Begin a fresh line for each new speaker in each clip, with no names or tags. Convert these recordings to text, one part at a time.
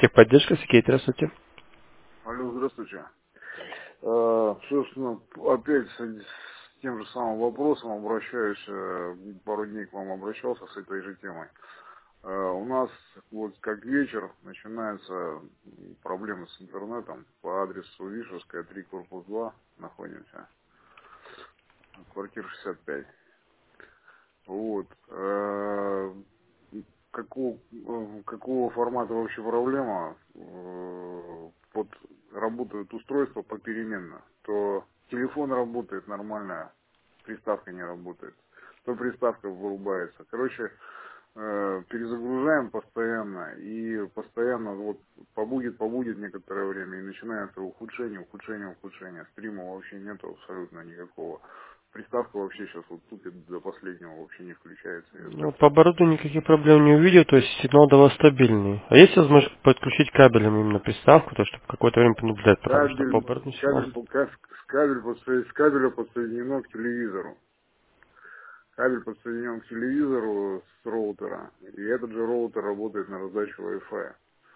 Техподдержка, Сергей, здравствуйте.
Алло, здравствуйте. Собственно, опять с тем же самым вопросом обращаюсь, пару дней к вам обращался с этой же темой. У нас вот как вечер начинаются проблемы с интернетом по адресу Вишерская, 3, корпус 2, находимся, квартира 65. Вот. Какого формата вообще проблема? Вот работают устройства попеременно. То телефон работает нормально, приставка не работает. То приставка вырубается. Короче, перезагружаем постоянно. И постоянно вот побудет некоторое время. И начинается ухудшение. Стрима вообще нету абсолютно никакого. Приставка вообще сейчас вот тупит до последнего, вообще не включается. Я
Ну,
так
по оборудованию никаких проблем не увидел, то есть сигнал до вас стабильный. А есть возможность подключить кабелем именно приставку, то чтобы какое-то время понаблюдать, потому что по
кабель,
оборудованию сигнал...
кабель, с кабеля подсоединено к телевизору. Кабель подсоединен к телевизору с роутера. И этот же роутер работает на раздачу Wi-Fi.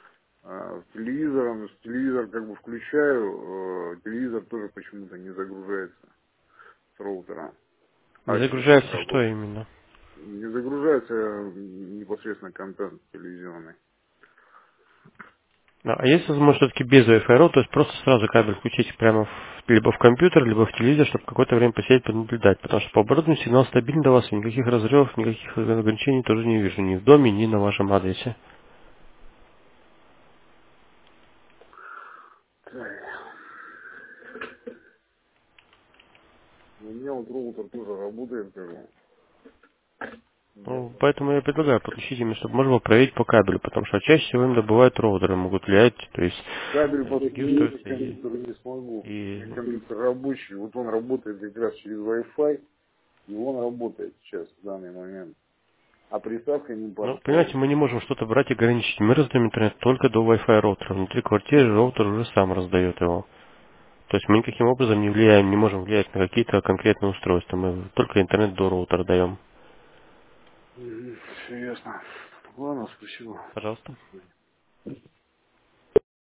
Телевизор как бы включаю, телевизор тоже почему-то не загружается с роутера.
Не
Ачивается как
загружается что
работает.
именно?
Не загружается непосредственно контент телевизионный.
А есть возможность все-таки без Wi-Fi роутера, то есть просто сразу кабель включить прямо либо в компьютер, либо в телевизор, чтобы какое-то время посидеть, понаблюдать. Потому что по оборудованию сигнал стабильный до вас, и никаких разрывов, никаких ограничений тоже не вижу ни в доме, ни на вашем адресе.
Так, у меня вот роутер тоже работает, как бы.
Ну, поэтому я предлагаю подключить именно, чтобы можно было проверить по кабелю, потому что чаще всего именно бывают роутеры, могут влиять, то есть
Кабель
такие
подсоединить к
устройства
компьютеру не смогу. У
и
меня
ну,
компьютер рабочий, вот он работает как раз через Wi-Fi, и он работает сейчас, в данный момент. А приставка не
ну,
подходит.
понимаете, мы не можем что-то брать и ограничить. Мы раздаем интернет только до Wi-Fi роутера. Внутри квартиры роутер уже сам раздает его. То есть мы никаким образом не влияем, не можем влиять на какие-то конкретные устройства. Мы только интернет до роутера даем.
Все ясно. Ладно, спасибо.
Пожалуйста.